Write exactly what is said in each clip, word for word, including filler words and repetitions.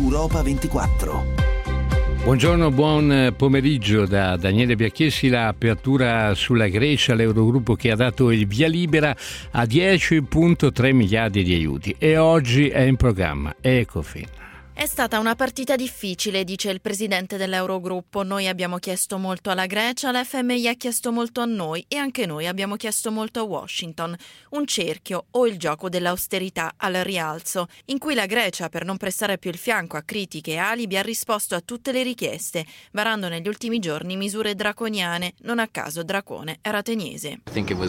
Europa ventiquattro. Buongiorno, buon pomeriggio da Daniele Biacchessi. L'apertura sulla Grecia, l'Eurogruppo che ha dato il via libera a dieci virgola tre miliardi di aiuti e oggi è in programma Ecofin. È stata una partita difficile, dice il presidente dell'Eurogruppo. Noi abbiamo chiesto molto alla Grecia, l'F M I ha chiesto molto a noi e anche noi abbiamo chiesto molto a Washington. Un cerchio o il gioco dell'austerità al rialzo, in cui la Grecia, per non prestare più il fianco a critiche e alibi, ha risposto a tutte le richieste, varando negli ultimi giorni misure draconiane. Non a caso Dracone era ateniese.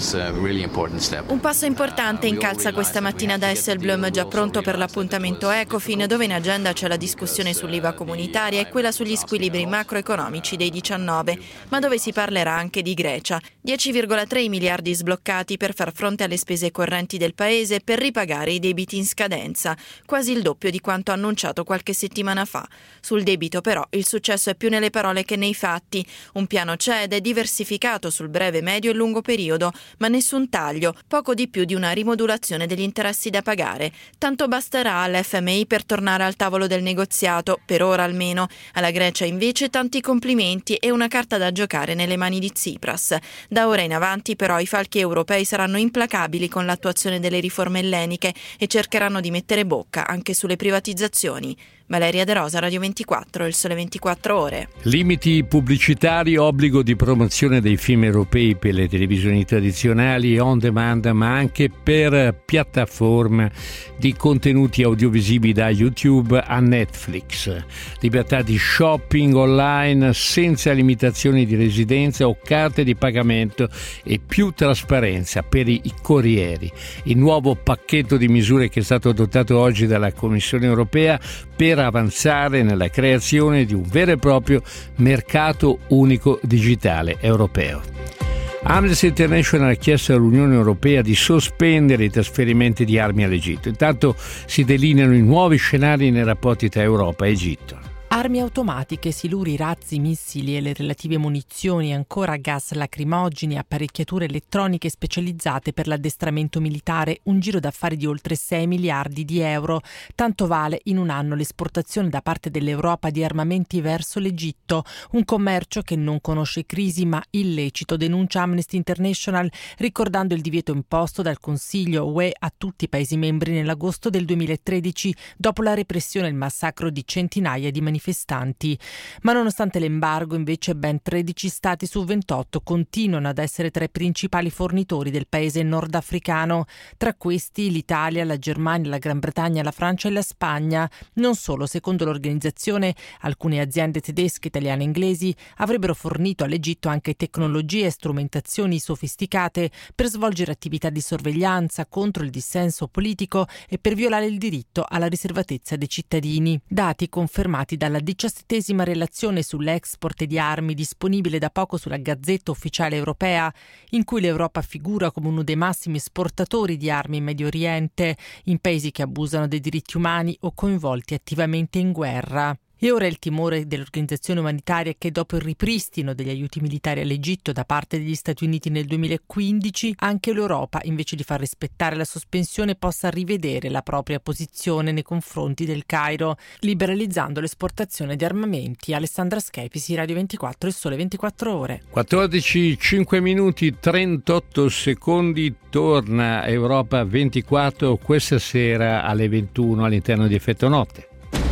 Un passo importante incalza questa mattina da Dijsselbloem, già pronto per l'appuntamento Ecofin, dove in agenda c'è la discussione sull'I V A comunitaria e quella sugli squilibri macroeconomici dei diciannove, ma dove si parlerà anche di Grecia. dieci virgola tre miliardi sbloccati per far fronte alle spese correnti del paese per ripagare i debiti in scadenza, quasi il doppio di quanto annunciato qualche settimana fa. Sul debito però il successo è più nelle parole che nei fatti. Un piano c'è ed è diversificato sul breve, medio e lungo periodo, ma nessun taglio, poco di più di una rimodulazione degli interessi da pagare. Tanto basterà all'F M I per tornare al tavolo del negoziato, per ora almeno. Alla Grecia invece tanti complimenti e una carta da giocare nelle mani di Tsipras. Da ora in avanti però i falchi europei saranno implacabili con l'attuazione delle riforme elleniche e cercheranno di mettere bocca anche sulle privatizzazioni. Valeria De Rosa, Radio ventiquattro, Il Sole ventiquattro Ore. Limiti pubblicitari, obbligo di promozione dei film europei per le televisioni tradizionali e on demand, ma anche per piattaforme di contenuti audiovisivi da YouTube a Netflix. Libertà di shopping online senza limitazioni di residenza o carte di pagamento e più trasparenza per i corrieri. Il nuovo pacchetto di misure che è stato adottato oggi dalla Commissione europea per avanzare nella creazione di un vero e proprio mercato unico digitale europeo. Amnesty International ha chiesto all'Unione Europea di sospendere i trasferimenti di armi all'Egitto. Intanto si delineano i nuovi scenari nei rapporti tra Europa e Egitto. Armi automatiche, siluri, razzi, missili e le relative munizioni, ancora gas lacrimogeni, apparecchiature elettroniche specializzate per l'addestramento militare, un giro d'affari di oltre sei miliardi di euro. Tanto vale in un anno l'esportazione da parte dell'Europa di armamenti verso l'Egitto, un commercio che non conosce crisi ma illecito, denuncia Amnesty International, ricordando il divieto imposto dal Consiglio U E a tutti i Paesi membri nell'agosto del duemilatredici, dopo la repressione e il massacro di centinaia di manifestanti. manifestanti. Ma nonostante l'embargo, invece, ben tredici stati su ventotto continuano ad essere tra i principali fornitori del paese nordafricano. Tra questi l'Italia, la Germania, la Gran Bretagna, la Francia e la Spagna. Non solo, secondo l'organizzazione, alcune aziende tedesche, italiane e inglesi avrebbero fornito all'Egitto anche tecnologie e strumentazioni sofisticate per svolgere attività di sorveglianza contro il dissenso politico e per violare il diritto alla riservatezza dei cittadini. Dati confermati dalla diciassettesima relazione sull'export di armi disponibile da poco sulla Gazzetta Ufficiale Europea, in cui l'Europa figura come uno dei massimi esportatori di armi in Medio Oriente, in paesi che abusano dei diritti umani o coinvolti attivamente in guerra. E ora il timore dell'organizzazione umanitaria è che dopo il ripristino degli aiuti militari all'Egitto da parte degli Stati Uniti nel duemilaquindici, anche l'Europa, invece di far rispettare la sospensione, possa rivedere la propria posizione nei confronti del Cairo, liberalizzando l'esportazione di armamenti. Alessandra Schepisi, Radio ventiquattro, Il Sole ventiquattro Ore. quattordici, cinque minuti, trentotto secondi, torna Europa ventiquattro questa sera alle ventuno all'interno di Effetto Notte.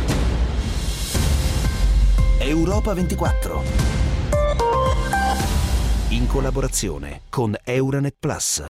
Europa ventiquattro, in collaborazione con Euranet Plus.